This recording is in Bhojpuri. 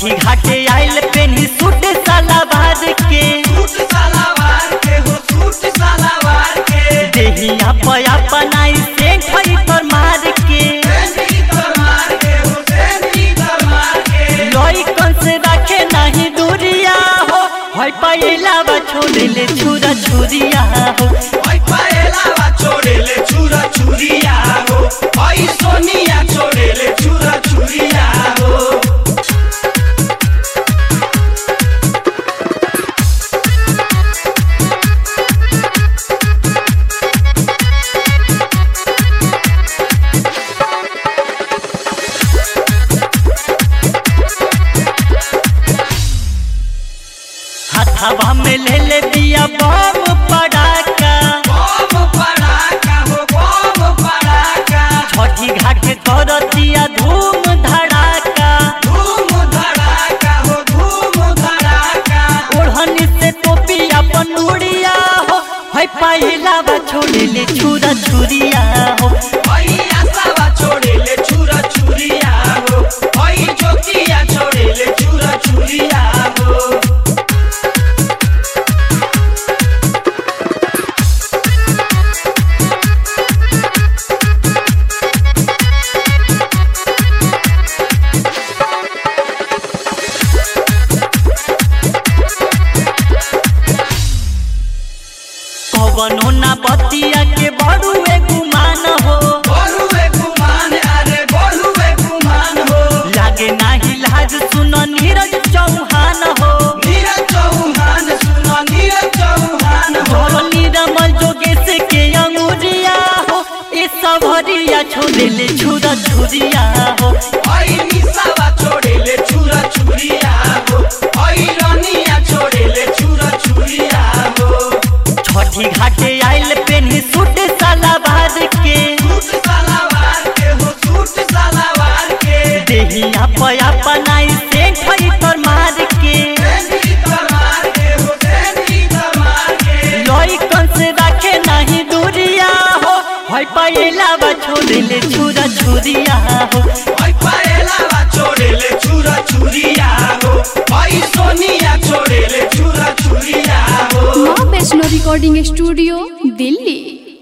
छठी घाटे आइल पेनी सूट सलवार के सूट सलवार के हो सूट सलवार के देहिया पया बनाई से खई तर मार के सेंधी तर मार के हो सेंधी तर मार के लोई कौन से रखे नहीं दूरिया हो होय पहला बा छोड़े ले छुरा छुरिया हो ओय पायलावा छोड़े ले छुरा छुरिया हो ओय सोनिया छोड़े ले छुरा छुरिया हो हवा में ले दिया बम पड़ाका बम पड़ाका हो बम पड़ाका छठी घाट कर दिया धूम धड़ाका हो धूम धड़ाका ओढ़नी से टोपी अपन उड़िया हो है पहला बा छोड़े ले छुरा छुरिया हो ओई आसावा छोड़े ले छुरा छुरिया हो ओई जोतिया छोड़े ले छुरा छुरिया हो कवनो ना बतिया के बड़ुए गुमान हो बोलुए गुमान अरे बोलुए गुमान हो लागे नाही लाज सुनो नीरज चौहान हो नीरज चौहान सुनो नीरज चौहान हो धोल नीरमल जोगेश के अंगुरिया हो ए सभरिया छोड़े ले छुरा छुरिया हो ओई निसावा छोड़े ले छुरा छुरिया हो ओई रनिया छोड़े ले छुरा छुरिया हो छठी घाटे आइल पेनी सूट सलवार के सूट सलवार के हो सूट सलवार के देहिया पया बनाई से खई तर मार के सेंधी तर मार के हो सेंधी तर मार के लोई कौन से रखे नहीं दूरिया हो होय पहला बा छोड़े ले छुरा छुरिया हो ओय पायलावा छोड़े ले छुरा छुरिया हो ओय सोनिया छोड़े ले छुरा छुरिया हो माँ वैष्णो रिकॉर्डिंग स्टूडियो दिल्ली।